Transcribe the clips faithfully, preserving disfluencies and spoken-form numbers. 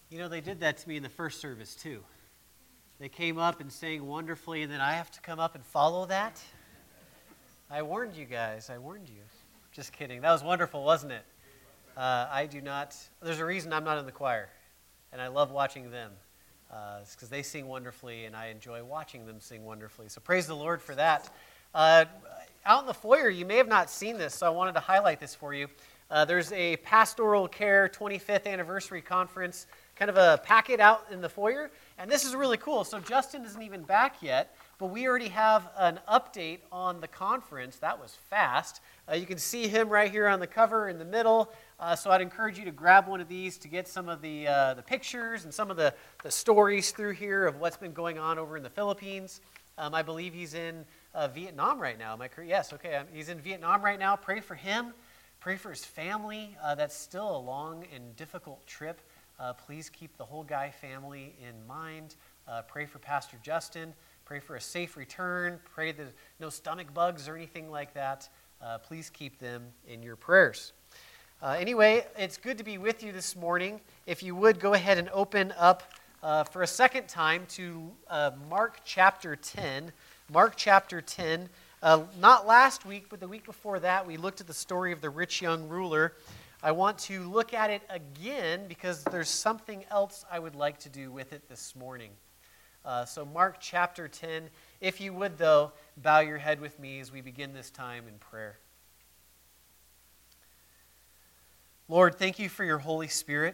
You know, they did that to me in the first service, too. They came up and sang wonderfully, and then I have to come up and follow that? I warned you guys. I warned you. Just kidding. That was wonderful, wasn't it? Uh, I do not... There's a reason I'm not in the choir, and I love watching them. Uh, it's because they sing wonderfully, and I enjoy watching them sing wonderfully. So praise the Lord for that. Uh, out in the foyer, you may have not seen this, so I wanted to highlight this for you. Uh, there's a Pastoral Care twenty-fifth Anniversary Conference, kind of a packet out in the foyer, and this is really cool. So Justin isn't even back yet, but we already have an update on the conference. That was fast. Uh, you can see him right here on the cover in the middle, uh, so I'd encourage you to grab one of these to get some of the uh, the pictures and some of the, the stories through here of what's been going on over in the Philippines. Um, I believe he's in uh, Vietnam right now. Am I correct? Yes, okay. He's in Vietnam right now. Pray for him. Pray for his family. Uh, that's still a long and difficult trip. Uh, please keep the whole Guy family in mind. Uh, pray for Pastor Justin. Pray for a safe return. Pray that no stomach bugs or anything like that. Uh, please keep them in your prayers. Uh, anyway, it's good to be with you this morning. If you would, go ahead and open up uh, for a second time to uh, Mark chapter ten. Mark chapter ten. Uh, not last week, but the week before that, we looked at the story of the rich young ruler. I want to look at it again because there's something else I would like to do with it this morning. Uh, so Mark chapter ten, if you would, though, bow your head with me as we begin this time in prayer. Lord, thank you for your Holy Spirit.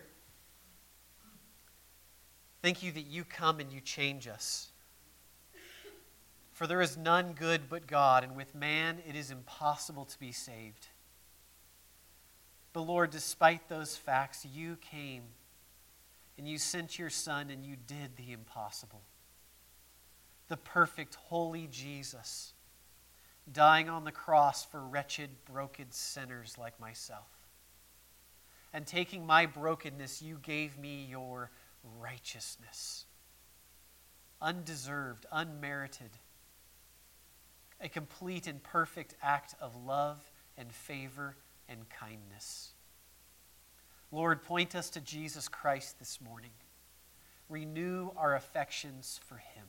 Thank you that you come and you change us. For there is none good but God, and with man it is impossible to be saved. But Lord, despite those facts, you came and you sent your Son and you did the impossible. The perfect, holy Jesus, dying on the cross for wretched, broken sinners like myself. And taking my brokenness, you gave me your righteousness. Undeserved, unmerited. A complete and perfect act of love and favor and kindness. Lord, point us to Jesus Christ this morning. Renew our affections for him.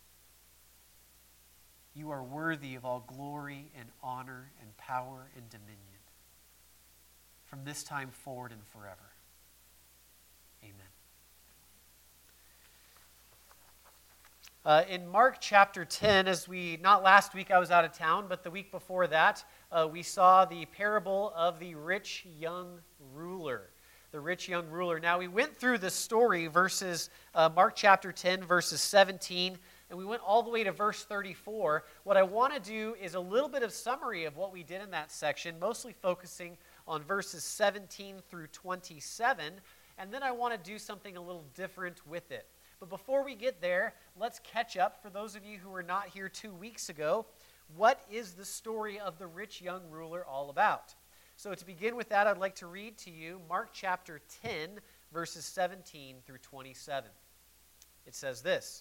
You are worthy of all glory and honor and power and dominion from this time forward and forever. Amen. Uh, in Mark chapter ten, as we, not last week I was out of town, but the week before that, uh, we saw the parable of the rich young ruler. The rich young ruler. Now, we went through the story, verses, uh, Mark chapter ten, verses seventeen, and we went all the way to verse thirty-four. What I want to do is a little bit of summary of what we did in that section, mostly focusing on verses seventeen through twenty-seven, and then I want to do something a little different with it. But before we get there, let's catch up. For those of you who were not here two weeks ago, what is the story of the rich young ruler all about? So to begin with that, I'd like to read to you Mark chapter ten, verses seventeen through twenty-seven. It says this: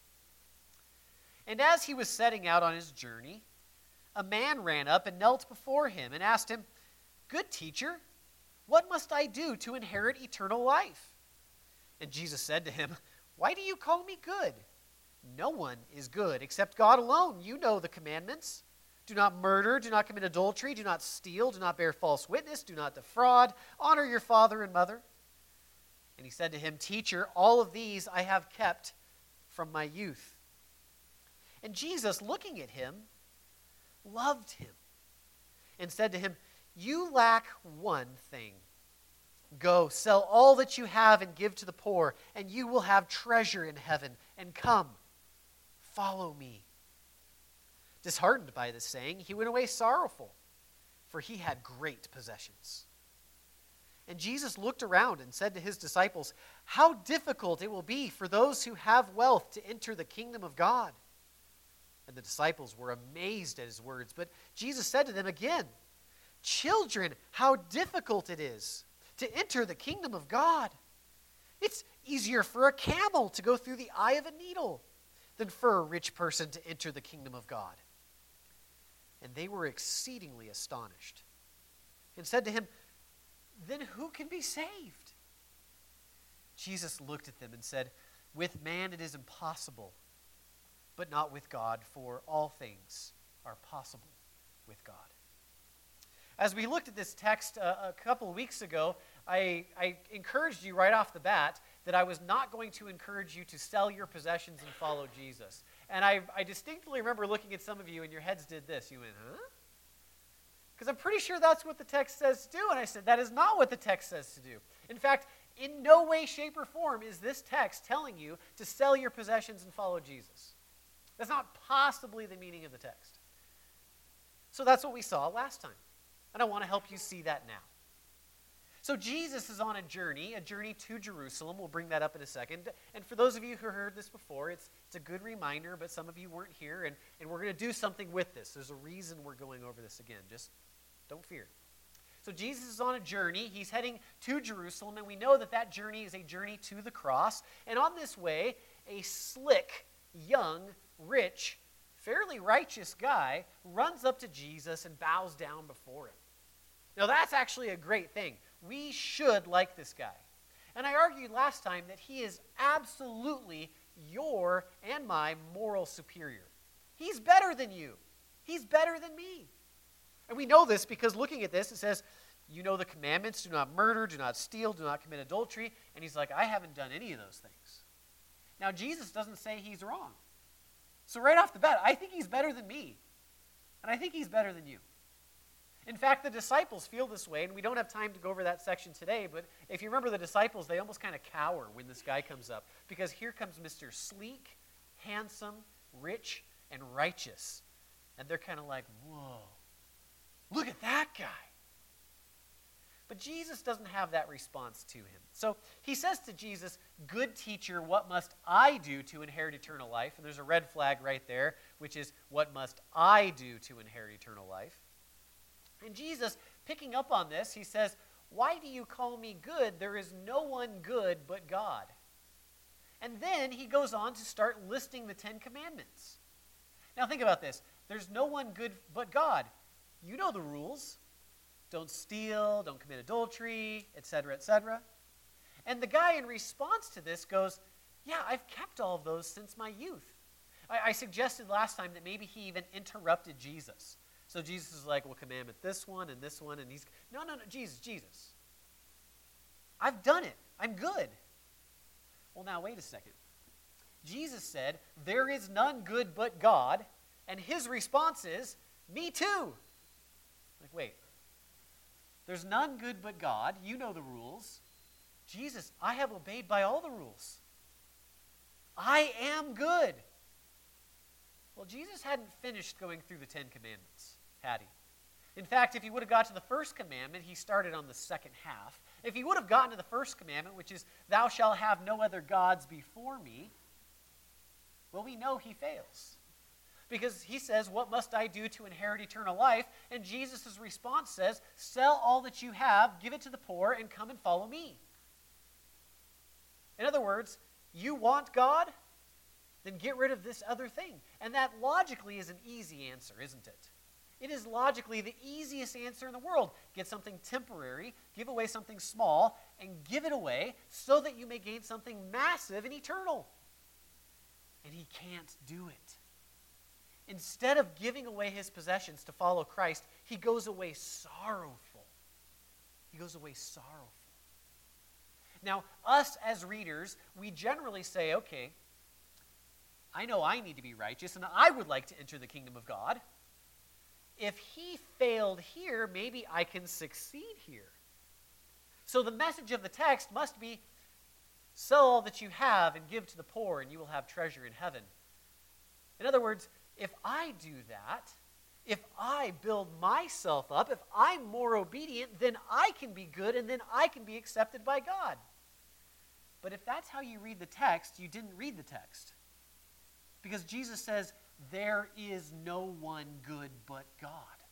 "And as he was setting out on his journey, a man ran up and knelt before him and asked him, 'Good teacher, what must I do to inherit eternal life?' And Jesus said to him, 'Why do you call me good? No one is good except God alone. You know the commandments. Do not murder, do not commit adultery, do not steal, do not bear false witness, do not defraud, honor your father and mother.' And he said to him, 'Teacher, all of these I have kept from my youth.' And Jesus, looking at him, loved him and said to him, 'You lack one thing. Go, sell all that you have and give to the poor, and you will have treasure in heaven. And come, follow me.' Disheartened by this saying, he went away sorrowful, for he had great possessions. And Jesus looked around and said to his disciples, 'How difficult it will be for those who have wealth to enter the kingdom of God.' And the disciples were amazed at his words. But Jesus said to them again, 'Children, how difficult it is to enter the kingdom of God. It's easier for a camel to go through the eye of a needle than for a rich person to enter the kingdom of God.' And they were exceedingly astonished and said to him, 'Then who can be saved?' Jesus looked at them and said, "With man it is impossible, but not with God, for all things are possible with God." As we looked at this text uh, a couple of weeks ago, I, I encouraged you right off the bat that I was not going to encourage you to sell your possessions and follow Jesus. And I, I distinctly remember looking at some of you and your heads did this. You went, huh? Because I'm pretty sure that's what the text says to do. And I said, that is not what the text says to do. In fact, in no way, shape, or form is this text telling you to sell your possessions and follow Jesus. That's not possibly the meaning of the text. So that's what we saw last time. And I want to help you see that now. So Jesus is on a journey, a journey to Jerusalem. We'll bring that up in a second. And for those of you who heard this before, it's, it's a good reminder, but some of you weren't here, and, and we're going to do something with this. There's a reason we're going over this again. Just don't fear. So Jesus is on a journey. He's heading to Jerusalem, and we know that that journey is a journey to the cross. And on this way, a slick, young, rich, fairly righteous guy runs up to Jesus and bows down before him. Now, that's actually a great thing. We should like this guy. And I argued last time that he is absolutely your and my moral superior. He's better than you. He's better than me. And we know this because looking at this, it says, you know the commandments, do not murder, do not steal, do not commit adultery. And he's like, I haven't done any of those things. Now, Jesus doesn't say he's wrong. So right off the bat, I think he's better than me. And I think he's better than you. In fact, the disciples feel this way, and we don't have time to go over that section today, but if you remember the disciples, they almost kind of cower when this guy comes up, because here comes Mister Sleek, handsome, rich, and righteous. And they're kind of like, whoa, look at that guy. But Jesus doesn't have that response to him. So he says to Jesus, "Good teacher, what must I do to inherit eternal life?" And there's a red flag right there, which is, what must I do to inherit eternal life? And Jesus, picking up on this, he says, "Why do you call me good? There is no one good but God." And then he goes on to start listing the Ten Commandments. Now think about this. There's no one good but God. You know the rules. Don't steal, don't commit adultery, et cetera, et cetera. And the guy in response to this goes, yeah, I've kept all of those since my youth. I, I suggested last time that maybe he even interrupted Jesus. So Jesus is like, well, commandment this one and this one, and he's, no, no, no, Jesus, Jesus. I've done it. I'm good. Well, now, wait a second. Jesus said, there is none good but God, and his response is, me too. Like, wait. There's none good but God. You know the rules. Jesus, I have obeyed by all the rules. I am good. Well, Jesus hadn't finished going through the Ten Commandments, had he? In fact, if he would have got to the first commandment, he started on the second half. If he would have gotten to the first commandment, which is, thou shalt have no other gods before me, well, we know he fails. Because he says, what must I do to inherit eternal life? And Jesus' response says, sell all that you have, give it to the poor, and come and follow me. In other words, you want God? Then get rid of this other thing. And that logically is an easy answer, isn't it? It is logically the easiest answer in the world. Get something temporary, give away something small, and give it away so that you may gain something massive and eternal. And he can't do it. Instead of giving away his possessions to follow Christ, he goes away sorrowful. He goes away sorrowful. Now, us as readers, we generally say, okay, I know I need to be righteous, and I would like to enter the kingdom of God. If he failed here, maybe I can succeed here. So the message of the text must be, sell all that you have and give to the poor, and you will have treasure in heaven. In other words, if I do that, if I build myself up, if I'm more obedient, then I can be good and then I can be accepted by God. But if that's how you read the text, you didn't read the text. Because Jesus says, there is no one good but God.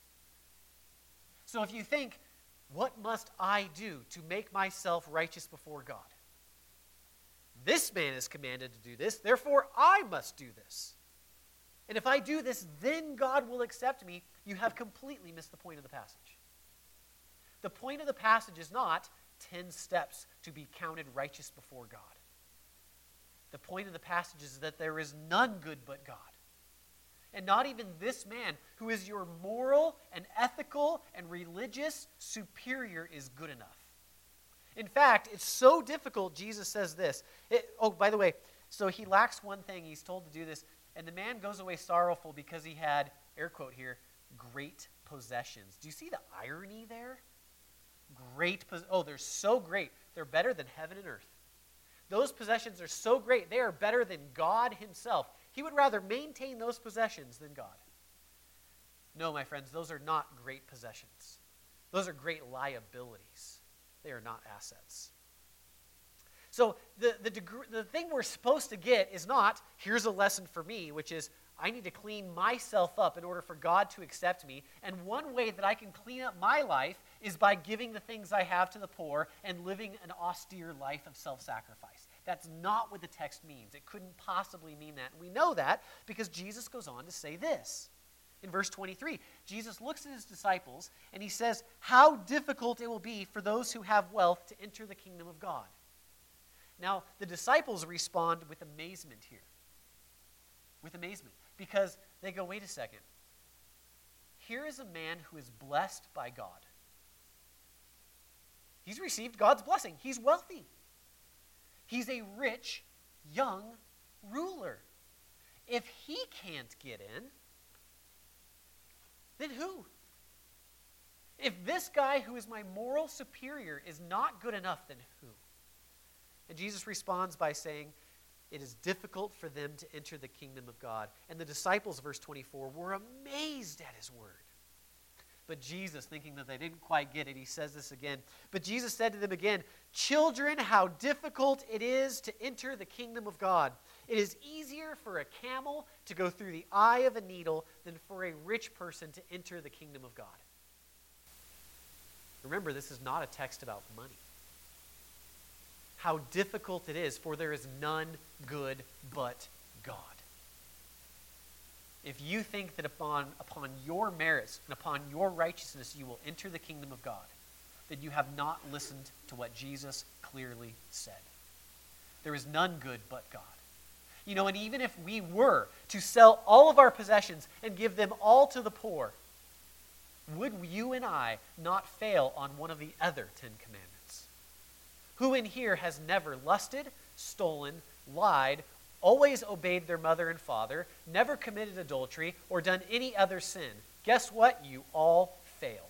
So if you think, what must I do to make myself righteous before God? This man is commanded to do this, therefore I must do this. And if I do this, then God will accept me. You have completely missed the point of the passage. The point of the passage is not, ten steps to be counted righteous before God. The point of the passage is that there is none good but God. And not even this man, who is your moral and ethical and religious superior, is good enough. In fact, it's so difficult, Jesus says this. It, oh, by the way, so he lacks one thing. He's told to do this. And the man goes away sorrowful because he had, air quote here, great possessions. Do you see the irony there? Great, pos- oh, they're so great. They're better than heaven and earth. Those possessions are so great, they are better than God himself. He would rather maintain those possessions than God. No, my friends, those are not great possessions. Those are great liabilities. They are not assets. So the, the, deg- the thing we're supposed to get is not, here's a lesson for me, which is I need to clean myself up in order for God to accept me. And one way that I can clean up my life is by giving the things I have to the poor and living an austere life of self-sacrifice. That's not what the text means. It couldn't possibly mean that. And we know that because Jesus goes on to say this. In verse twenty-three, Jesus looks at his disciples and he says, how difficult it will be for those who have wealth to enter the kingdom of God. Now, the disciples respond with amazement here. With amazement. Because they go, wait a second. Here is a man who is blessed by God. He's received God's blessing. He's wealthy. He's a rich, young ruler. If he can't get in, then who? If this guy who is my moral superior is not good enough, then who? And Jesus responds by saying, it is difficult for them to enter the kingdom of God. And the disciples, verse twenty-four, were amazed at his word. But Jesus, thinking that they didn't quite get it, he says this again. But Jesus said to them again, children, how difficult it is to enter the kingdom of God. It is easier for a camel to go through the eye of a needle than for a rich person to enter the kingdom of God. Remember, this is not a text about money. How difficult it is, for there is none good but God. If you think that upon, upon your merits and upon your righteousness you will enter the kingdom of God, then you have not listened to what Jesus clearly said. There is none good but God. You know, and even if we were to sell all of our possessions and give them all to the poor, would you and I not fail on one of the other Ten Commandments? Who in here has never lusted, stolen, lied, always obeyed their mother and father, never committed adultery, or done any other sin? Guess what? You all fail.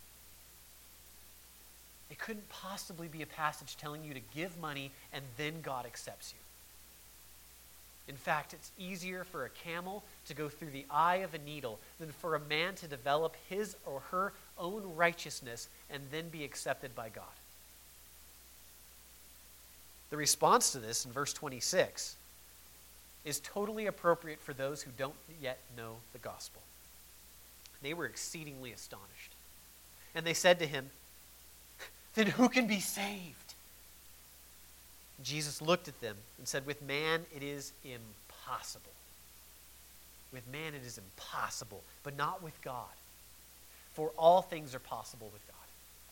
It couldn't possibly be a passage telling you to give money and then God accepts you. In fact, it's easier for a camel to go through the eye of a needle than for a man to develop his or her own righteousness and then be accepted by God. The response to this in verse twenty-six is totally appropriate for those who don't yet know the gospel. They were exceedingly astonished. And they said to him, then who can be saved? Jesus looked at them and said, with man it is impossible. With man it is impossible, but not with God. For all things are possible with God.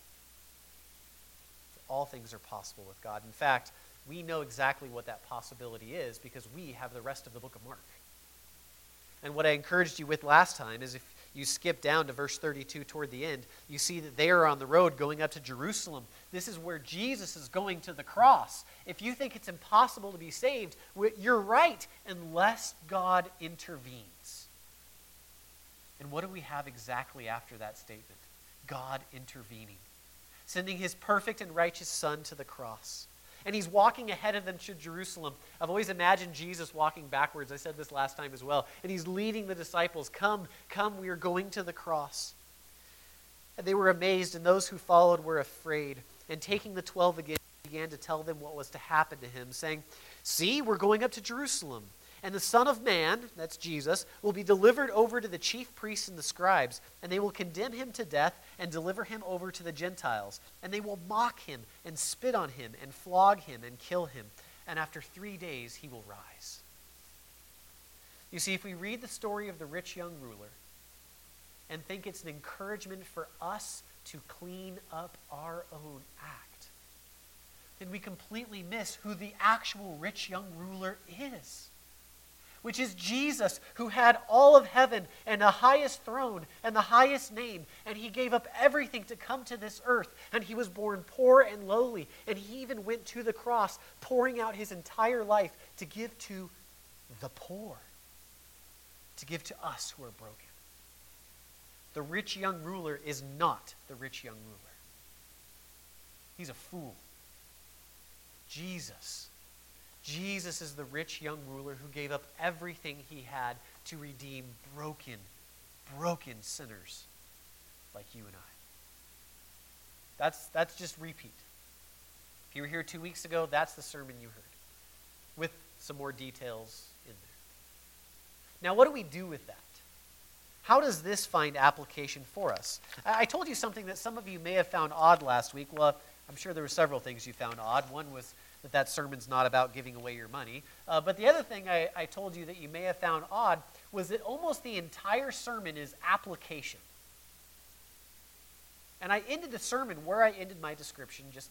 For all things are possible with God. In fact, we know exactly what that possibility is because we have the rest of the book of Mark. And what I encouraged you with last time is if you skip down to verse thirty-two toward the end, you see that they are on the road going up to Jerusalem. This is where Jesus is going to the cross. If you think it's impossible to be saved, you're right, unless God intervenes. And what do we have exactly after that statement? God intervening, sending his perfect and righteous Son to the cross. And he's walking ahead of them to Jerusalem. I've always imagined Jesus walking backwards. I said this last time as well. And he's leading the disciples. Come, come, we are going to the cross. And they were amazed, and those who followed were afraid. And taking the twelve again, he began to tell them what was to happen to him, saying, see, we're going up to Jerusalem. And the Son of Man, that's Jesus, will be delivered over to the chief priests and the scribes, and they will condemn him to death and deliver him over to the Gentiles. And they will mock him and spit on him and flog him and kill him. And after three days he will rise. You see, if we read the story of the rich young ruler and think it's an encouragement for us to clean up our own act, then we completely miss who the actual rich young ruler is, which is Jesus, who had all of heaven and the highest throne and the highest name, and he gave up everything to come to this earth, and he was born poor and lowly, and he even went to the cross, pouring out his entire life to give to the poor, to give to us who are broken. The rich young ruler is not the rich young ruler. He's a fool. Jesus. Jesus is the rich young ruler who gave up everything he had to redeem broken, broken sinners like you and I. That's, that's just repeat. If you were here two weeks ago, that's the sermon you heard, with some more details in there. Now, what do we do with that? How does this find application for us? I told you something that some of you may have found odd last week. Well, I'm sure there were several things you found odd. One was that that sermon's not about giving away your money. Uh, but the other thing I, I told you that you may have found odd was that almost the entire sermon is application. And I ended the sermon where I ended my description just now.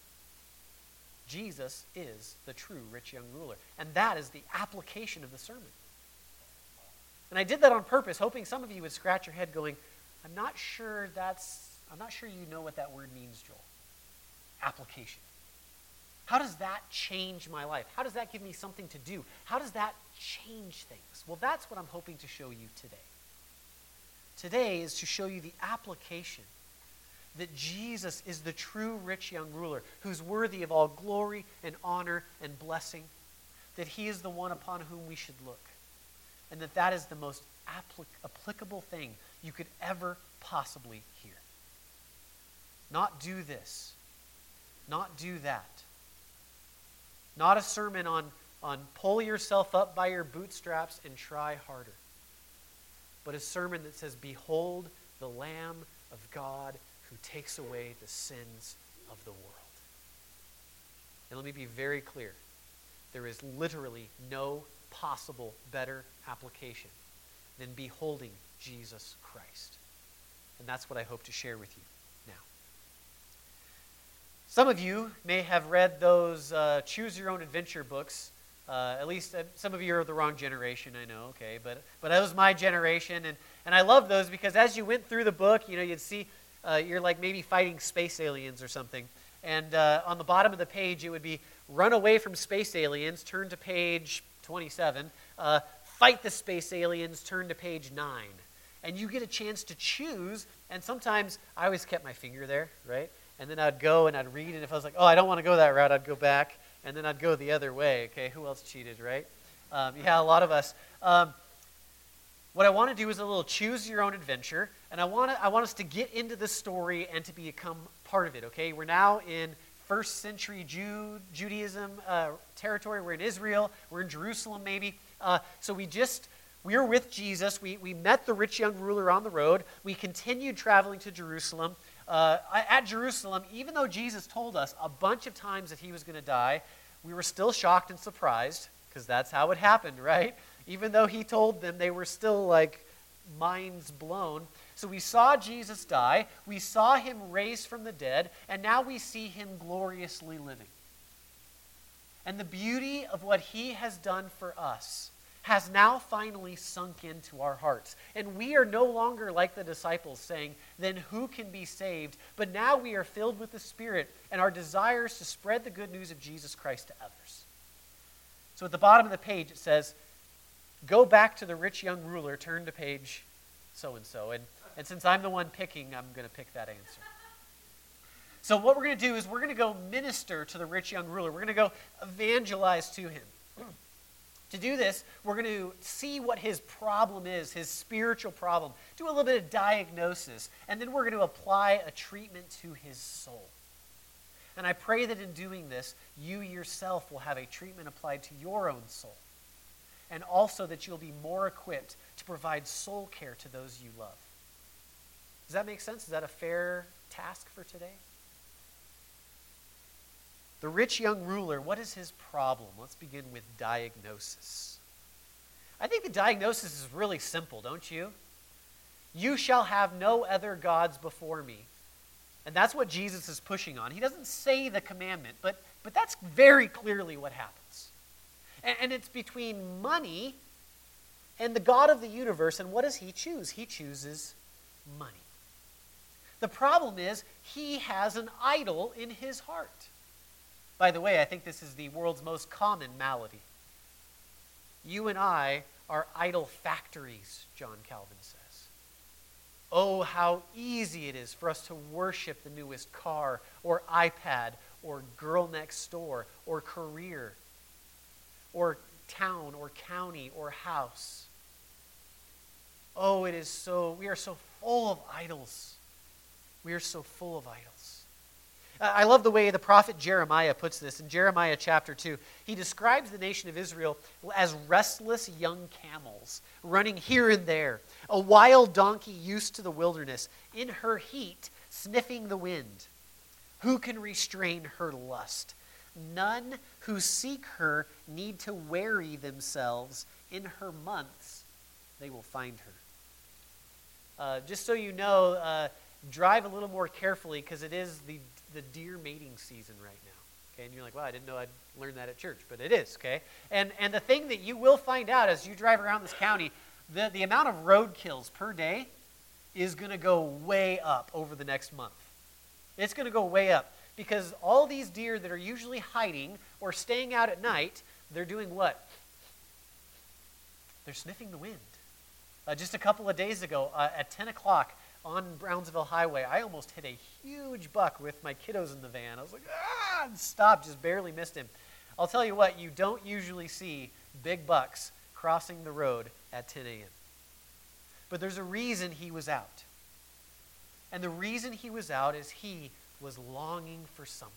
Jesus is the true rich young ruler. And that is the application of the sermon. And I did that on purpose, hoping some of you would scratch your head going, I'm not sure that's, I'm not sure you know what that word means, Joel. Application. How does that change my life? How does that give me something to do? How does that change things? Well, that's what I'm hoping to show you today. Today is to show you the application that Jesus is the true rich young ruler who's worthy of all glory and honor and blessing, that he is the one upon whom we should look, and that that is the most applic- applicable thing you could ever possibly hear. Not do this. Not do that. Not a sermon on, on pull yourself up by your bootstraps and try harder, but a sermon that says, behold the Lamb of God who takes away the sins of the world. And let me be very clear. There is literally no possible better application than beholding Jesus Christ. And that's what I hope to share with you now. Some of you may have read those uh, Choose Your Own Adventure books. Uh, at least uh, some of you are the wrong generation, I know, okay, but but that was my generation, and, and I love those because as you went through the book, you know, you'd see uh, you're like maybe fighting space aliens or something, and uh, on the bottom of the page it would be run away from space aliens, turn to page twenty-seven, uh, fight the space aliens, turn to page nine, and you get a chance to choose, and sometimes I always kept my finger there, right? And then I'd go and I'd read, and if I was like, oh, I don't want to go that route, I'd go back, and then I'd go the other way. Okay, who else cheated, right? Um, yeah, a lot of us. Um, what I want to do is a little choose your own adventure, and I want to, I want us to get into the story and to become part of it. Okay, we're now in first century Jew, Judaism uh, territory. We're in Israel. We're in Jerusalem, maybe. Uh, so we just we were with Jesus. We we met the rich young ruler on the road. We continued traveling to Jerusalem. Uh, at Jerusalem, even though Jesus told us a bunch of times that he was going to die, we were still shocked and surprised, because that's how it happened, right? Even though he told them, they were still like minds blown. So we saw Jesus die, we saw him raised from the dead, and now we see him gloriously living. And the beauty of what he has done for us has now finally sunk into our hearts. And we are no longer like the disciples saying, then who can be saved? But now we are filled with the Spirit and our desires to spread the good news of Jesus Christ to others. So at the bottom of the page it says, go back to the rich young ruler, turn to page so-and-so. And, and since I'm the one picking, I'm going to pick that answer. So what we're going to do is we're going to go minister to the rich young ruler. We're going to go evangelize to him. To do this, we're going to see what his problem is, his spiritual problem, do a little bit of diagnosis, and then we're going to apply a treatment to his soul. And I pray that in doing this, you yourself will have a treatment applied to your own soul, and also that you'll be more equipped to provide soul care to those you love. Does that make sense? Is that a fair task for today? The rich young ruler, what is his problem? Let's begin with diagnosis. I think the diagnosis is really simple, don't you? You shall have no other gods before me. And that's what Jesus is pushing on. He doesn't say the commandment, but But that's very clearly what happens. And, and it's between money and the God of the universe, and what does he choose? He chooses money. The problem is, he has an idol in his heart. By the way, I think this is the world's most common malady. You and I are idol factories, John Calvin says. Oh, how easy it is for us to worship the newest car or iPad or girl next door or career or town or county or house. Oh, it is so, we are so full of idols. We are so full of idols. I love the way the prophet Jeremiah puts this. In Jeremiah chapter two, he describes the nation of Israel as restless young camels, running here and there, a wild donkey used to the wilderness, in her heat, sniffing the wind. Who can restrain her lust? None who seek her need to weary themselves. In her months, they will find her. Uh, just so you know, uh, drive a little more carefully, because it is the, the deer mating season right now. Okay, and you're like, well, I didn't know I'd learn that at church, but it is, okay? And and the thing that you will find out as you drive around this county, the, the amount of road kills per day is going to go way up over the next month. It's going to go way up, because all these deer that are usually hiding or staying out at night, they're doing what? They're sniffing the wind. Uh, just a couple of days ago, uh, at ten o'clock on Brownsville Highway, I almost hit a huge buck with my kiddos in the van. I was like, ah, and stopped, just barely missed him. I'll tell you what, you don't usually see big bucks crossing the road at ten a.m. But there's a reason he was out. And the reason he was out is he was longing for something.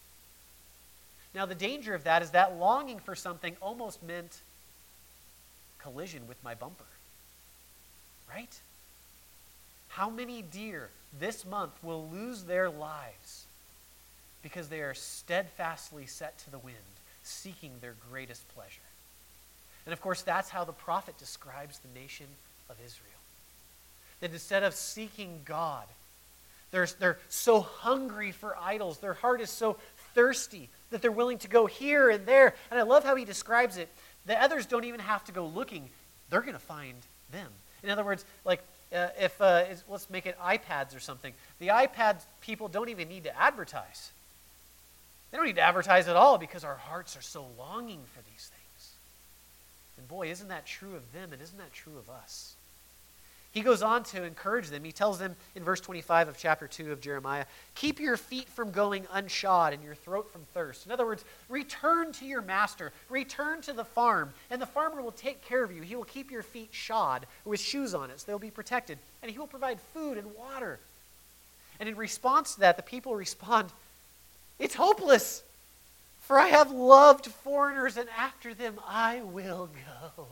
Now, the danger of that is that longing for something almost meant collision with my bumper. Right? How many deer this month will lose their lives because they are steadfastly set to the wind, seeking their greatest pleasure? And of course, that's how the prophet describes the nation of Israel. That instead of seeking God, they're, they're so hungry for idols, their heart is so thirsty that they're willing to go here and there. And I love how he describes it. The others don't even have to go looking. They're going to find them. In other words, like uh, if, uh, let's make it iPads or something. The iPad people don't even need to advertise. They don't need to advertise at all, because our hearts are so longing for these things. And boy, isn't that true of them, and isn't that true of us? He goes on to encourage them. He tells them in verse twenty-five of chapter two of Jeremiah, keep your feet from going unshod and your throat from thirst. In other words, return to your master. Return to the farm, and the farmer will take care of you. He will keep your feet shod with shoes on it, so they'll be protected. And he will provide food and water. And in response to that, the people respond, it's hopeless, for I have loved foreigners, and after them I will go.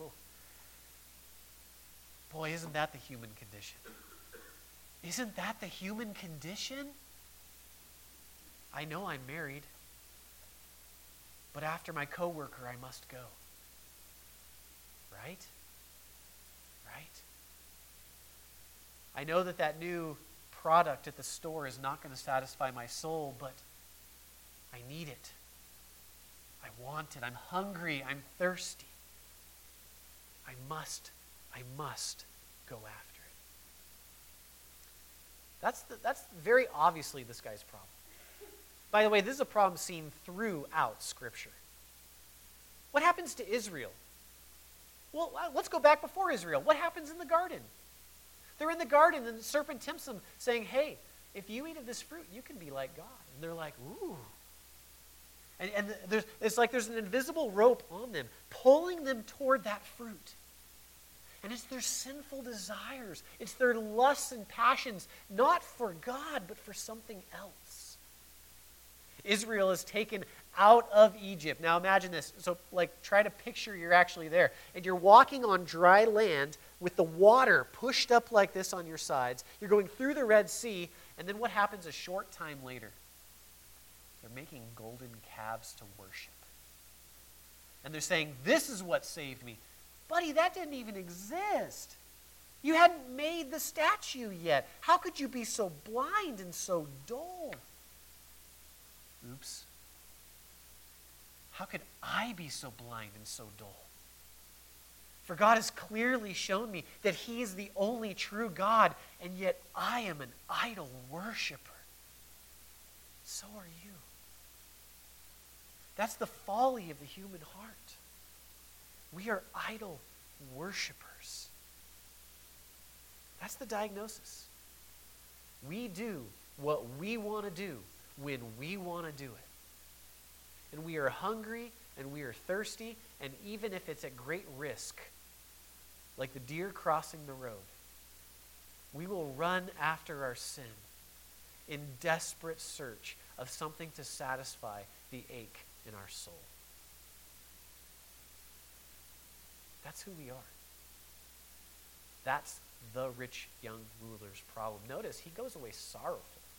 Boy, isn't that the human condition? Isn't that the human condition? I know I'm married, but after my coworker, I must go. Right? Right? I know that that new product at the store is not going to satisfy my soul, but I need it. I want it. I'm hungry. I'm thirsty. I must I must go after it. That's, the, that's very obviously this guy's problem. By the way, this is a problem seen throughout Scripture. What happens to Israel? Well, let's go back before Israel. What happens in the garden? They're in the garden, and the serpent tempts them, saying, hey, if you eat of this fruit, you can be like God. And they're like, ooh. And, and there's, it's like there's an invisible rope on them, pulling them toward that fruit. And it's their sinful desires. It's their lusts and passions, not for God, but for something else. Israel is taken out of Egypt. Now imagine this. So like try to picture you're actually there. And you're walking on dry land with the water pushed up like this on your sides. You're going through the Red Sea. And then what happens a short time later? They're making golden calves to worship. And they're saying, this is what saved me. Buddy, that didn't even exist. You hadn't made the statue yet. How could you be so blind and so dull? Oops. how could I be so blind and so dull? For God has clearly shown me that he is the only true God, and yet I am an idol worshiper. So are you. That's the folly of the human heart. We are idol worshipers. That's the diagnosis. We do what we want to do when we want to do it. And we are hungry and we are thirsty, and even if it's at great risk, like the deer crossing the road, we will run after our sin in desperate search of something to satisfy the ache in our soul. That's who we are. That's the rich young ruler's problem. Notice, he goes away sorrowful.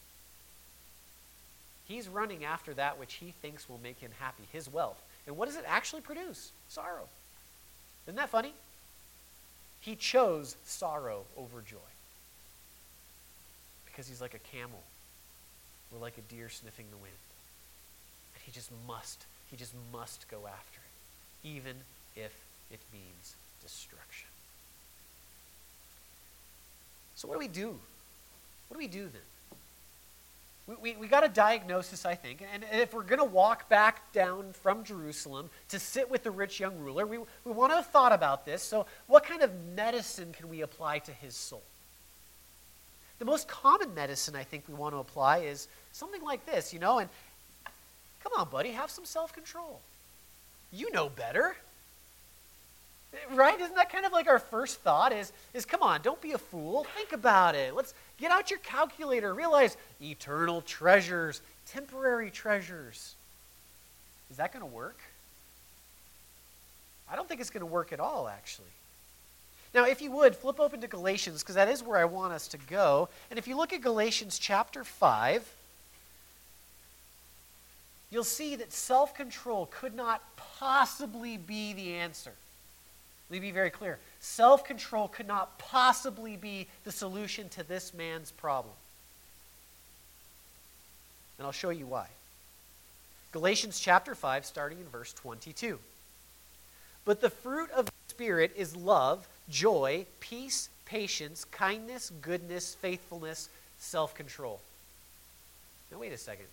He's running after that which he thinks will make him happy, his wealth. And what does it actually produce? Sorrow. Isn't that funny? He chose sorrow over joy. Because he's like a camel or like a deer sniffing the wind. And he just must, he just must go after it, even if it means destruction. So what do we do? What do we do then? We, we, we got a diagnosis, I think, and if we're going to walk back down from Jerusalem to sit with the rich young ruler, we, we want to have thought about this. So what kind of medicine can we apply to his soul? The most common medicine I think we want to apply is something like this, you know, and come on, buddy, have some self-control. You know better. Right? Isn't that kind of like our first thought is, is come on, don't be a fool. Think about it. Let's get out your calculator. Realize eternal treasures, temporary treasures. Is that going to work? I don't think it's going to work at all, actually. Now, if you would, flip open to Galatians, because that is where I want us to go. And if you look at Galatians chapter five, you'll see that self-control could not possibly be the answer. Let me be very clear. Self-control could not possibly be the solution to this man's problem. And I'll show you why. Galatians chapter five, starting in verse twenty-two. But the fruit of the Spirit is love, joy, peace, patience, kindness, goodness, faithfulness, self-control. Now wait a second.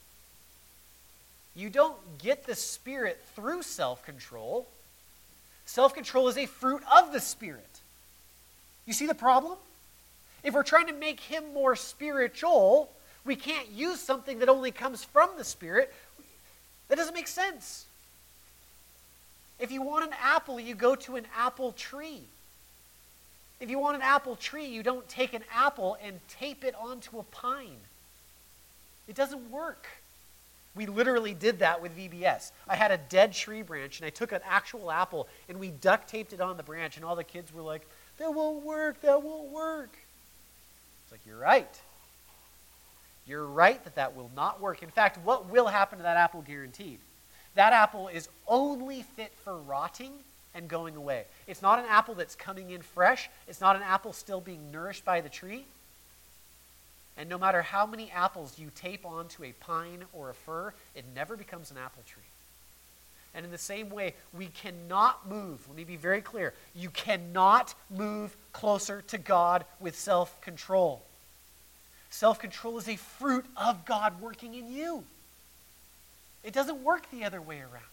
You don't get the Spirit through self-control. Self-control is a fruit of the Spirit. You see the problem? If we're trying to make him more spiritual, we can't use something that only comes from the Spirit. That doesn't make sense. If you want an apple, you go to an apple tree. If you want an apple tree, you don't take an apple and tape it onto a pine. It doesn't work. We literally did that with V B S. I had a dead tree branch, and I took an actual apple, and we duct taped it on the branch, and all the kids were like, that won't work, that won't work. It's like, you're right. You're right that that will not work. In fact, what will happen to that apple guaranteed? That apple is only fit for rotting and going away. It's not an apple that's coming in fresh. It's not an apple still being nourished by the tree. And no matter how many apples you tape onto a pine or a fir, it never becomes an apple tree. And in the same way, we cannot move. Let me be very clear. You cannot move closer to God with self-control. Self-control is a fruit of God working in you. It doesn't work the other way around.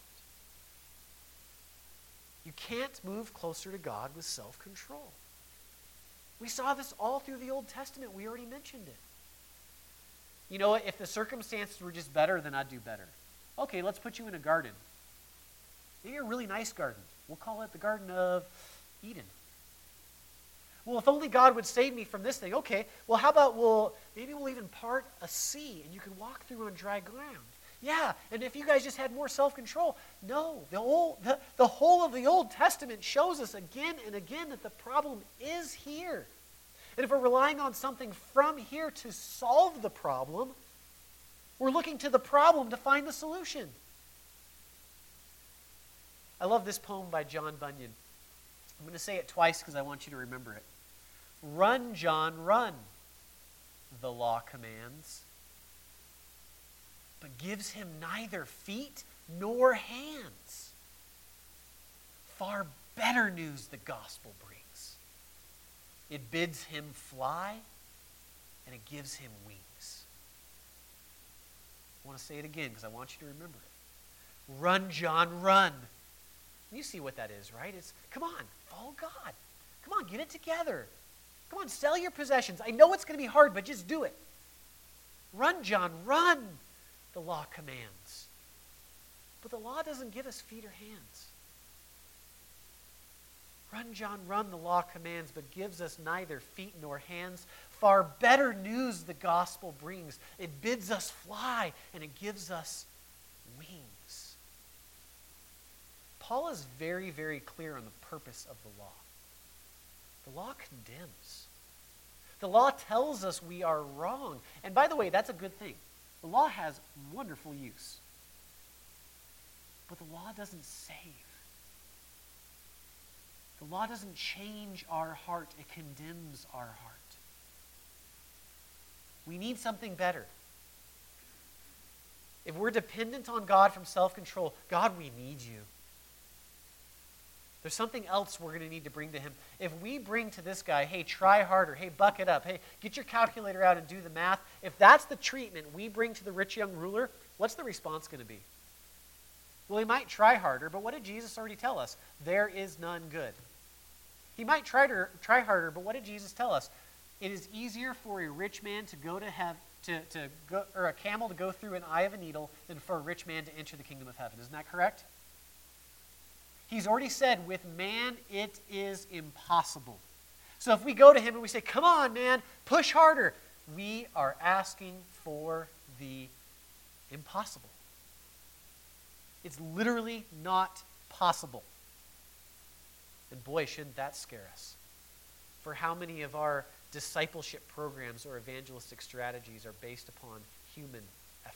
You can't move closer to God with self-control. We saw this all through the Old Testament. We already mentioned it. You know what? If the circumstances were just better, then I'd do better. Okay, let's put you in a garden. Maybe a really nice garden. We'll call it the Garden of Eden. Well, if only God would save me from this thing. Okay, well, how about we'll, maybe we'll even part a sea and you can walk through on dry ground. Yeah, and if you guys just had more self-control. No, the, old, the, the whole of the Old Testament shows us again and again that the problem is here. And if we're relying on something from here to solve the problem, we're looking to the problem to find the solution. I love this poem by John Bunyan. I'm going to say it twice because I want you to remember it. Run, John, run, the law commands, but gives him neither feet nor hands. Far better news the gospel brings. It bids him fly, and it gives him wings. I want to say it again because I want you to remember it. Run, John, run. You see what that is, right? It's, come on, follow God. Come on, get it together. Come on, sell your possessions. I know it's going to be hard, but just do it. Run, John, run, the law commands. But the law doesn't give us feet or hands. Run, John, run, the law commands, but gives us neither feet nor hands. Far better news the gospel brings. It bids us fly, and it gives us wings. Paul is very, very clear on the purpose of the law. The law condemns. The law tells us we are wrong. And by the way, that's a good thing. The law has wonderful use. But the law doesn't save. The law doesn't change our heart. It condemns our heart. We need something better. If we're dependent on God from self-control, God, we need you. There's something else we're going to need to bring to him. If we bring to this guy, hey, try harder, hey, buck it up, hey, get your calculator out and do the math, if that's the treatment we bring to the rich young ruler, what's the response going to be? Well, he might try harder, but what did Jesus already tell us? There is none good. He might try to try harder, but what did Jesus tell us? It is easier for a rich man to go to have to, to go, or a camel to go through an eye of a needle than for a rich man to enter the kingdom of heaven. Isn't that correct? He's already said, with man it is impossible. So if we go to him and we say, come on, man, push harder, we are asking for the impossible. It's literally not possible. And boy, shouldn't that scare us. For how many of our discipleship programs or evangelistic strategies are based upon human effort?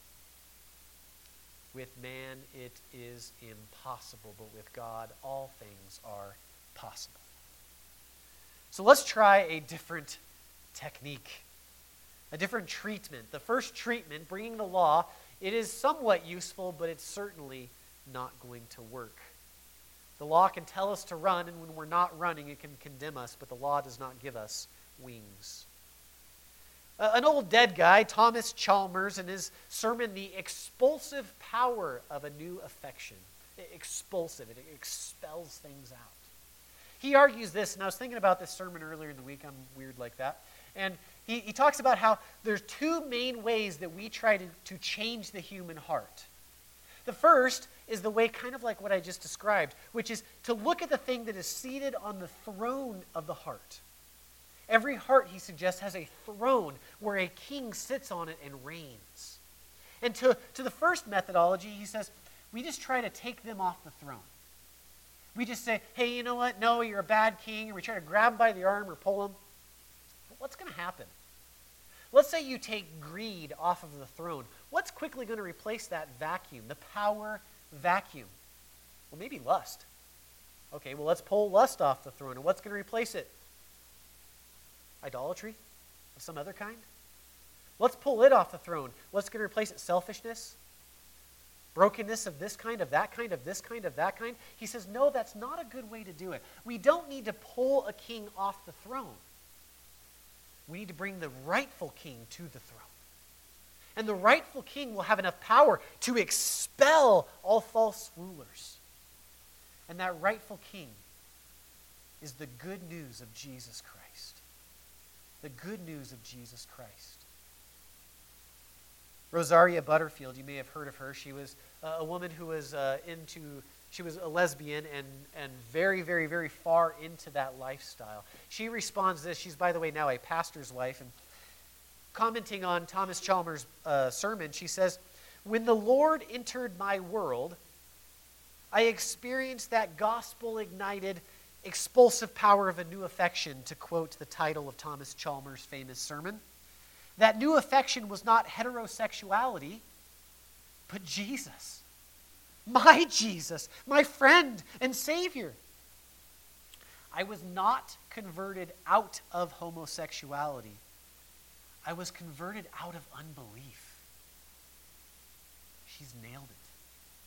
With man, it is impossible, but with God, all things are possible. So let's try a different technique, a different treatment. The first treatment, bringing the law, it is somewhat useful, but it's certainly not going to work. The law can tell us to run, and when we're not running, it can condemn us, but the law does not give us wings. Uh, an old dead guy, Thomas Chalmers, in his sermon, The Expulsive Power of a New Affection. Expulsive, it expels things out. He argues this, and I was thinking about this sermon earlier in the week, I'm weird like that, and he, he talks about how there's two main ways that we try to, to change the human heart. The first is the way kind of like what I just described, which is to look at the thing that is seated on the throne of the heart. Every heart, he suggests, has a throne where a king sits on it and reigns. And to, to the first methodology, he says, we just try to take them off the throne. We just say, hey, you know what? No, you're a bad king. And we try to grab him by the arm or pull him. But what's going to happen? Let's say you take greed off of the throne. What's quickly going to replace that vacuum, the power vacuum? Well, maybe lust. Okay, well, let's pull lust off the throne. And what's going to replace it? Idolatry of some other kind? Let's pull it off the throne. What's going to replace it? Selfishness? Brokenness of this kind, of that kind, of this kind, of that kind? He says, no, that's not a good way to do it. We don't need to pull a king off the throne. We need to bring the rightful king to the throne. And the rightful king will have enough power to expel all false rulers. And that rightful king is the good news of Jesus Christ. The good news of Jesus Christ. Rosaria Butterfield, you may have heard of her. She was uh, a woman who was uh, into, she was a lesbian and, and very, very, very far into that lifestyle. She responds to this. She's, by the way, now a pastor's wife. And commenting on Thomas Chalmers' uh, sermon, she says, when the Lord entered my world, I experienced that gospel-ignited, expulsive power of a new affection, to quote the title of Thomas Chalmers' famous sermon. That new affection was not heterosexuality, but Jesus. My Jesus, my friend and Savior. I was not converted out of homosexuality. I was converted out of unbelief. She's nailed it.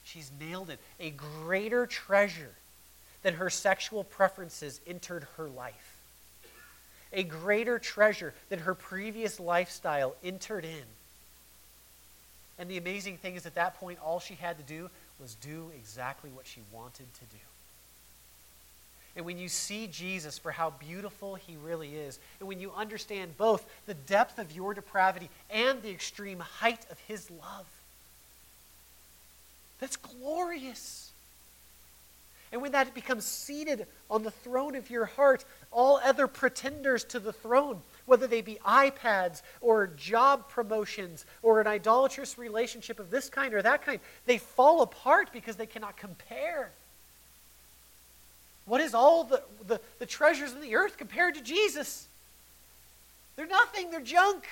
She's nailed it. A greater treasure than her sexual preferences entered her life. A greater treasure than her previous lifestyle entered in. And the amazing thing is, at that point, all she had to do was do exactly what she wanted to do. And when you see Jesus for how beautiful he really is, and when you understand both the depth of your depravity and the extreme height of his love, that's glorious. And when that becomes seated on the throne of your heart, all other pretenders to the throne, whether they be iPads or job promotions or an idolatrous relationship of this kind or that kind, they fall apart because they cannot compare. What is all the, the, the treasures of the earth compared to Jesus? They're nothing. They're junk.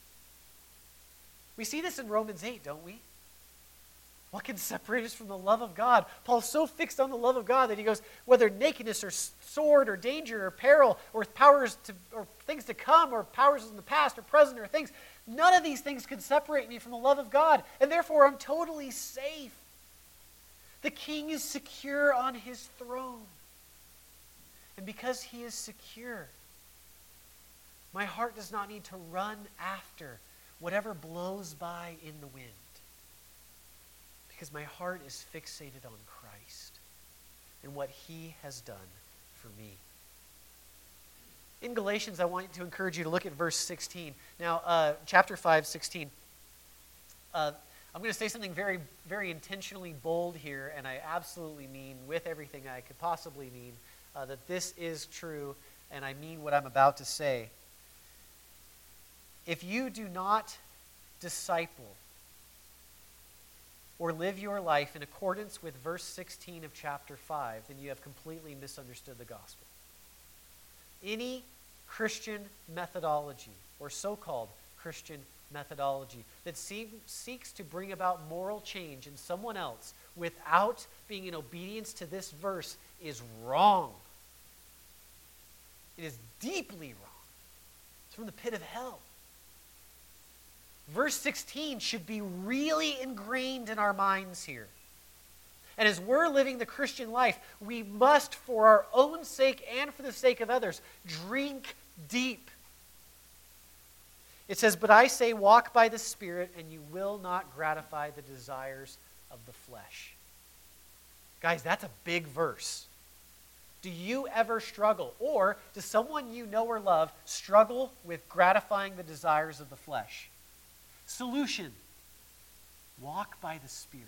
We see this in Romans eight, don't we? What can separate us from the love of God? Paul's so fixed on the love of God that he goes, whether nakedness or sword or danger or peril or powers to, or things to come or powers in the past or present or things, none of these things can separate me from the love of God. And therefore I'm totally safe. The king is secure on his throne. And because he is secure, my heart does not need to run after whatever blows by in the wind. Because my heart is fixated on Christ and what he has done for me. In Galatians, I want to encourage you to look at verse sixteen. Now, uh, chapter five, sixteen. Uh, I'm going to say something very, very intentionally bold here, and I absolutely mean, with everything I could possibly mean, uh, that this is true, and I mean what I'm about to say. If you do not disciple or live your life in accordance with verse sixteen of chapter five, then you have completely misunderstood the gospel. Any Christian methodology, or so-called Christian methodology, that see, seeks to bring about moral change in someone else without being in obedience to this verse is wrong. It is deeply wrong. It's from the pit of hell. Verse sixteen should be really ingrained in our minds here. And as we're living the Christian life, we must, for our own sake and for the sake of others, drink deep. It says, "But I say, walk by the Spirit, and you will not gratify the desires of the flesh." Guys, that's a big verse. Do you ever struggle, or does someone you know or love struggle with gratifying the desires of the flesh? Solution: walk by the Spirit.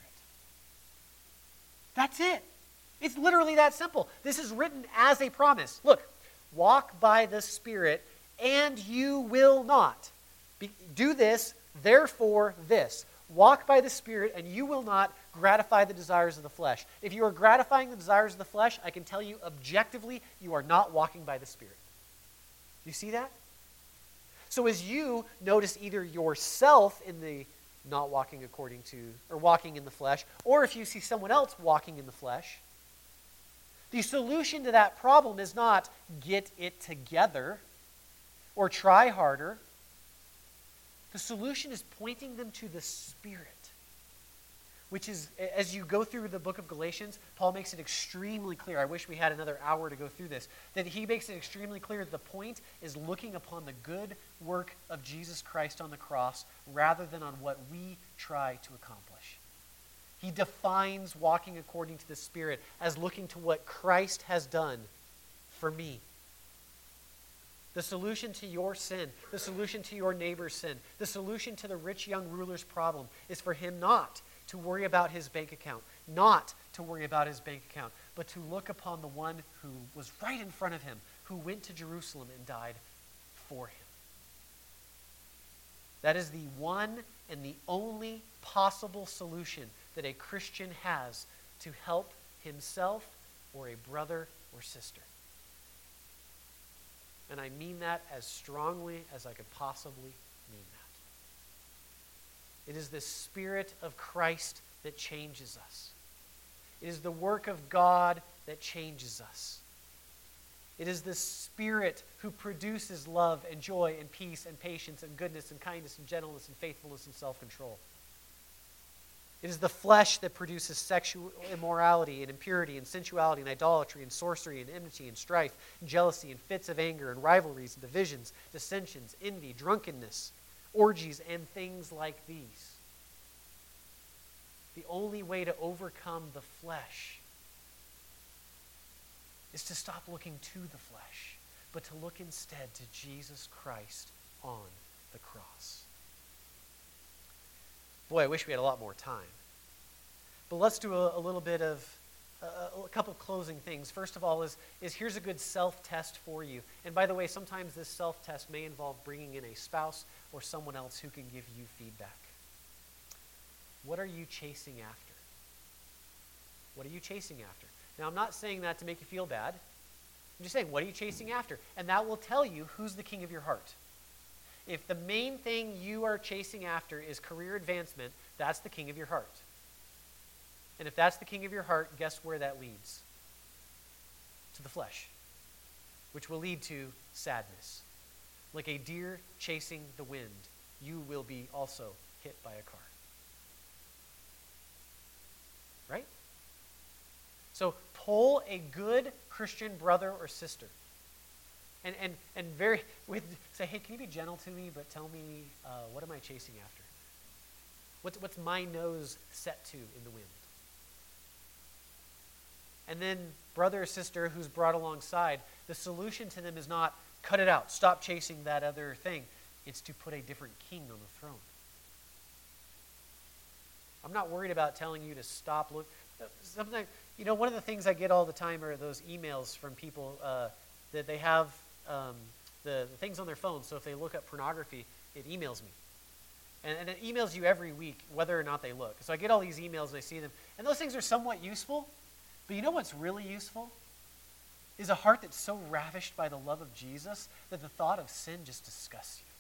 That's it. It's literally that simple. This is written as a promise. Look, walk by the Spirit, and you will not. Be, do this, therefore this. Walk by the Spirit, and you will not gratify the desires of the flesh. If you are gratifying the desires of the flesh, I can tell you objectively, you are not walking by the Spirit. Do you see that? So as you notice either yourself in the not walking according to, or walking in the flesh, or if you see someone else walking in the flesh, the solution to that problem is not get it together or try harder. The solution is pointing them to the Spirit, which is, as you go through the book of Galatians, Paul makes it extremely clear. I wish we had another hour to go through this. That he makes it extremely clear that the point is looking upon the good work of Jesus Christ on the cross rather than on what we try to accomplish. He defines walking according to the Spirit as looking to what Christ has done for me. The solution to your sin, the solution to your neighbor's sin, the solution to the rich young ruler's problem is for him not to worry about his bank account, not to worry about his bank account, but to look upon the one who was right in front of him, who went to Jerusalem and died for him. That is the one and the only possible solution that a Christian has to help himself or a brother or sister. And I mean that as strongly as I could possibly mean that. It is the Spirit of Christ that changes us. It is the work of God that changes us. It is the Spirit who produces love and joy and peace and patience and goodness and kindness and gentleness and faithfulness and self-control. It is the flesh that produces sexual immorality and impurity and sensuality and idolatry and sorcery and enmity and strife and jealousy and fits of anger and rivalries and divisions, dissensions, envy, drunkenness, orgies, and things like these. The only way to overcome the flesh is to stop looking to the flesh, but to look instead to Jesus Christ on the cross. Boy, I wish we had a lot more time. But let's do a, a little bit of, uh, a couple closing things. First of all is, is here's a good self-test for you. And by the way, sometimes this self-test may involve bringing in a spouse or someone else who can give you feedback. What are you chasing after? What are you chasing after? Now, I'm not saying that to make you feel bad. I'm just saying, what are you chasing after? And that will tell you who's the king of your heart. If the main thing you are chasing after is career advancement, that's the king of your heart. And if that's the king of your heart, guess where that leads? To the flesh, which will lead to sadness. Like a deer chasing the wind, you will be also hit by a car. Right? So pull a good Christian brother or sister. And and and very with say, hey, can you be gentle to me, but tell me, uh, what am I chasing after? What's what's my nose set to in the wind? And then brother or sister who's brought alongside, the solution to them is not cut it out, stop chasing that other thing. It's to put a different king on the throne. I'm not worried about telling you to stop look. Sometimes, you know, one of the things I get all the time are those emails from people uh, that they have um, the, the things on their phone. So if they look up pornography, it emails me. And, and it emails you every week, whether or not they look. So I get all these emails and I see them. And those things are somewhat useful. But you know what's really useful? Is a heart that's so ravished by the love of Jesus that the thought of sin just disgusts you.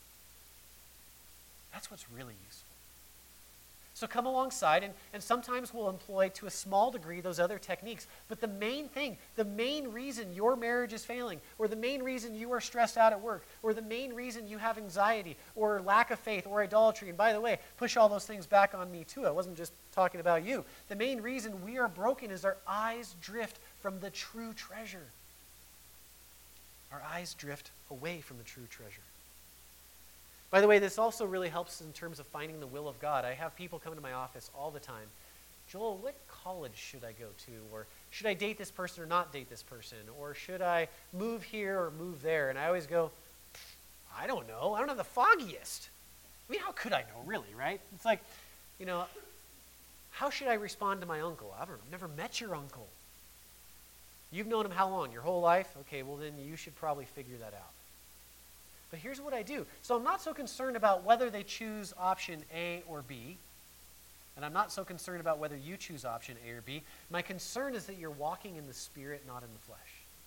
That's what's really useful. So come alongside, and, and sometimes we'll employ to a small degree those other techniques. But the main thing, the main reason your marriage is failing, or the main reason you are stressed out at work, or the main reason you have anxiety, or lack of faith, or idolatry, and by the way, push all those things back on me too. I wasn't just talking about you. The main reason we are broken is our eyes drift from the true treasure. Our eyes drift away from the true treasure. By the way, this also really helps in terms of finding the will of God. I have people come to my office all the time. Joel, what college should I go to? Or should I date this person or not date this person? Or should I move here or move there? And I always go, I don't know. I don't have the foggiest. I mean, how could I know, really, right? It's like, you know, how should I respond to my uncle? I've never met your uncle. You've known him how long? Your whole life? Okay, well then you should probably figure that out. But here's what I do. So I'm not so concerned about whether they choose option A or B. And I'm not so concerned about whether you choose option A or B. My concern is that you're walking in the Spirit, not in the flesh.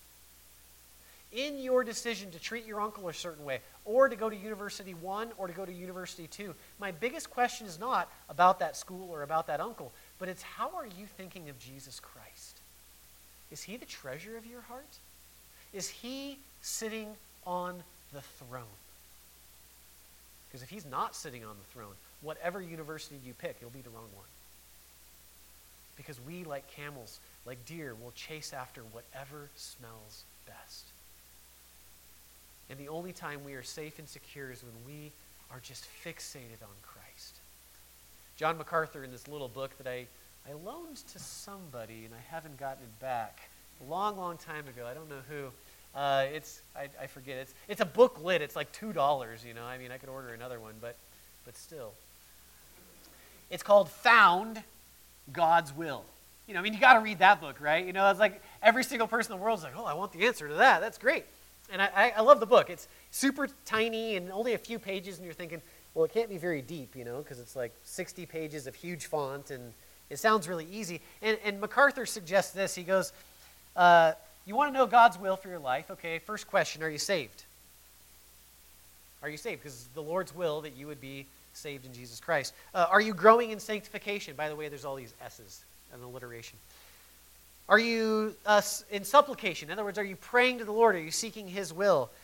In your decision to treat your uncle a certain way, or to go to University one, or to go to University two, my biggest question is not about that school or about that uncle, but it's how are you thinking of Jesus Christ? Is he the treasure of your heart? Is he sitting on the throne? Because if he's not sitting on the throne, whatever university you pick, it'll be the wrong one. Because we, like camels, like deer, will chase after whatever smells best. And the only time we are safe and secure is when we are just fixated on Christ. John MacArthur, in this little book that I, I loaned to somebody, and I haven't gotten it back, a long, long time ago, I don't know who. Uh, it's I, I forget. It's it's a booklet. It's like two dollars. You know, I mean, I could order another one, but but still. It's called Found God's Will. You know, I mean, you got to read that book, right? You know, it's like every single person in the world is like, oh, I want the answer to that. That's great, and I, I I love the book. It's super tiny and only a few pages, and you're thinking, well, it can't be very deep, you know, because it's like sixty pages of huge font, and it sounds really easy. And and MacArthur suggests this. He goes. Uh, You want to know God's will for your life? Okay, first question, are you saved? Are you saved? Because it's the Lord's will that you would be saved in Jesus Christ. Uh, are you growing in sanctification? By the way, there's all these S's, an alliteration. Are you uh, in supplication? In other words, are you praying to the Lord? Are you seeking his will?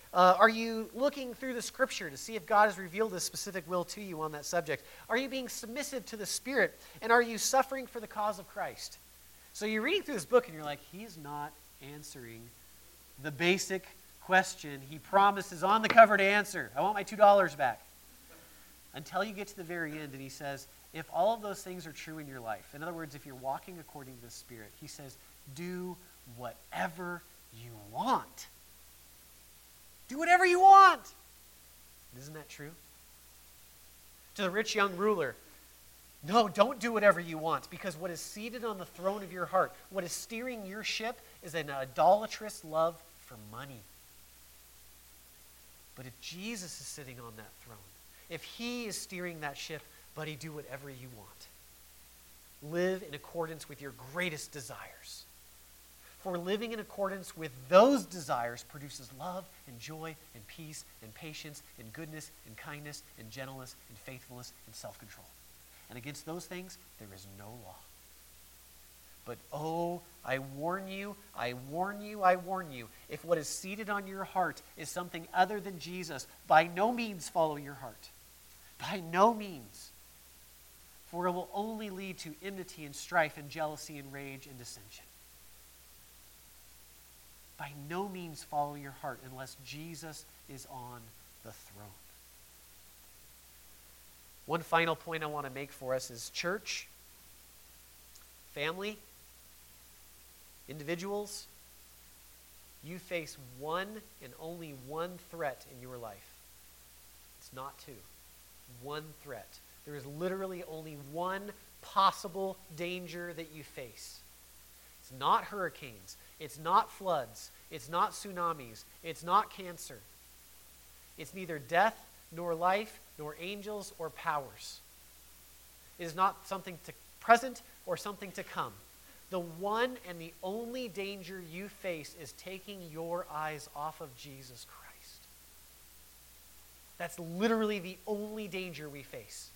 Uh, are you looking through the Scripture to see if God has revealed a specific will to you on that subject? Are you being submissive to the Spirit? And are you suffering for the cause of Christ? So you're reading through this book and you're like, he's not answering the basic question he promises on the cover to answer. I want my two dollars back. Until you get to the very end and he says, if all of those things are true in your life, in other words, if you're walking according to the Spirit, he says, do whatever you want. Do whatever you want. Isn't that true? To the rich young ruler, no, don't do whatever you want, because what is seated on the throne of your heart, what is steering your ship, is an idolatrous love for money. But if Jesus is sitting on that throne, if he is steering that ship, buddy, do whatever you want. Live in accordance with your greatest desires. For living in accordance with those desires produces love and joy and peace and patience and goodness and kindness and gentleness and faithfulness and self-control. And against those things, there is no law. But oh, I warn you, I warn you, I warn you, if what is seated on your heart is something other than Jesus, by no means follow your heart. By no means. For it will only lead to enmity and strife and jealousy and rage and dissension. By no means follow your heart unless Jesus is on the throne. One final point I want to make for us is church, family, individuals, you face one and only one threat in your life. It's not two. One threat. There is literally only one possible danger that you face. It's not hurricanes. It's not floods. It's not tsunamis. It's not cancer. It's neither death, nor life, nor angels, or powers. It is not something to present or something to come. The one and the only danger you face is taking your eyes off of Jesus Christ. That's literally the only danger we face.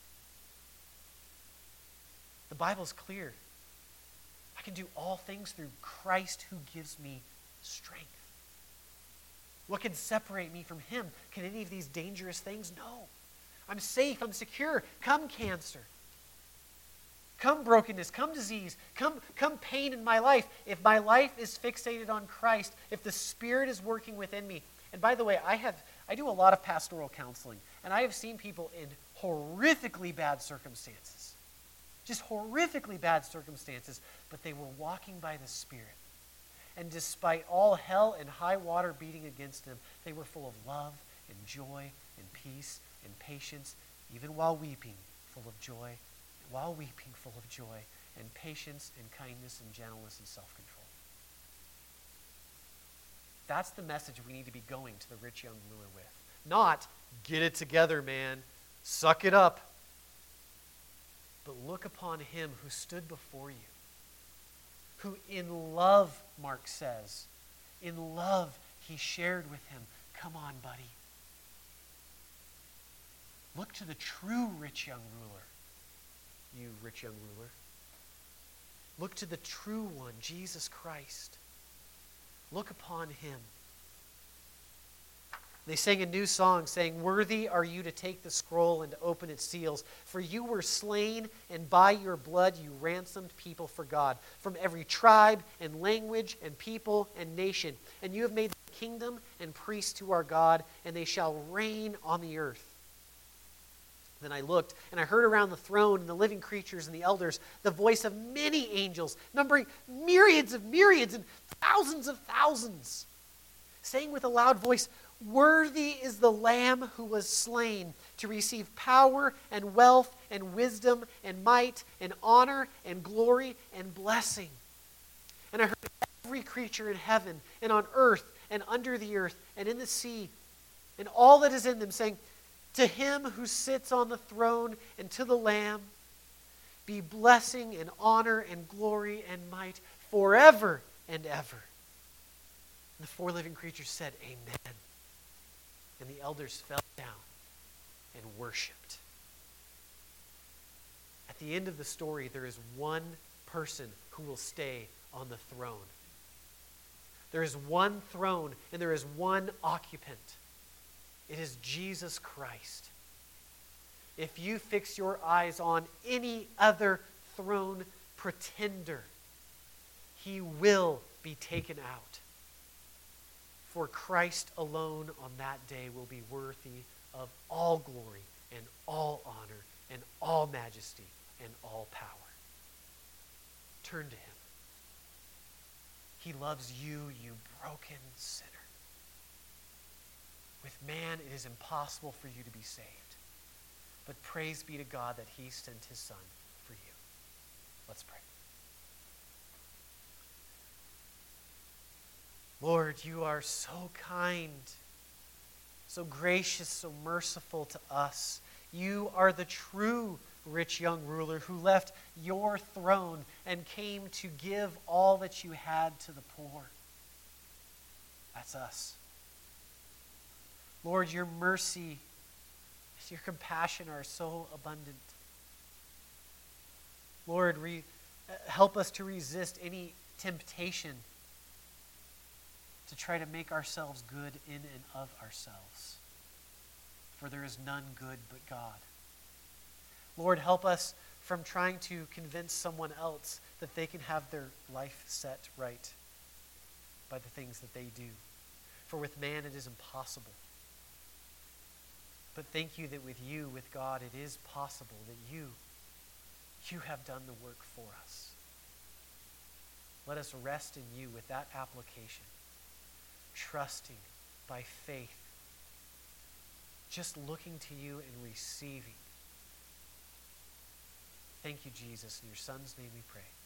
The Bible's clear. I can do all things through Christ who gives me strength. What can separate me from him? Can any of these dangerous things? No. I'm safe. I'm secure. Come cancer. Come brokenness. Come disease. Come, come pain in my life. If my life is fixated on Christ, if the Spirit is working within me. And by the way, I have I do a lot of pastoral counseling, and I have seen people in horrifically bad circumstances. Just horrifically bad circumstances, but they were walking by the Spirit. And despite all hell and high water beating against them, they were full of love and joy and peace and patience, even while weeping, full of joy, while weeping, full of joy and patience and kindness and gentleness and self-control. That's the message we need to be going to the rich young ruler with. Not, get it together, man. Suck it up. But look upon him who stood before you, who in love, Mark says, in love he shared with him. Come on, buddy. Look to the true rich young ruler, you rich young ruler. Look to the true one, Jesus Christ. Look upon him. They sang a new song saying, "Worthy are you to take the scroll and to open its seals, for you were slain, and by your blood you ransomed people for God, from every tribe and language and people and nation. And you have made them kingdom and priests to our God, and they shall reign on the earth." Then I looked, and I heard around the throne and the living creatures and the elders the voice of many angels, numbering myriads of myriads and thousands of thousands, saying with a loud voice, "Worthy is the Lamb who was slain to receive power and wealth and wisdom and might and honor and glory and blessing." And I heard every creature in heaven and on earth and under the earth and in the sea and all that is in them saying, "To him who sits on the throne and to the Lamb be blessing and honor and glory and might forever and ever." And the four living creatures said, "Amen." And the elders fell down and worshiped. At the end of the story, there is one person who will stay on the throne. There is one throne and there is one occupant. It is Jesus Christ. If you fix your eyes on any other throne pretender, he will be taken out. For Christ alone on that day will be worthy of all glory and all honor and all majesty and all power. Turn to him. He loves you, you broken sinner. With man, it is impossible for you to be saved. But praise be to God that he sent his Son for you. Let's pray. Lord, you are so kind, so gracious, so merciful to us. You are the true rich young ruler who left your throne and came to give all that you had to the poor. That's us. Lord, your mercy, your compassion are so abundant. Lord, re- help us to resist any temptation to try to make ourselves good in and of ourselves. For there is none good but God. Lord, help us from trying to convince someone else that they can have their life set right by the things that they do. For with man it is impossible. But thank you that with you, with God, it is possible that you, you have done the work for us. Let us rest in you with that application, trusting by faith, just looking to you and receiving. Thank you, Jesus. In your Son's name we pray.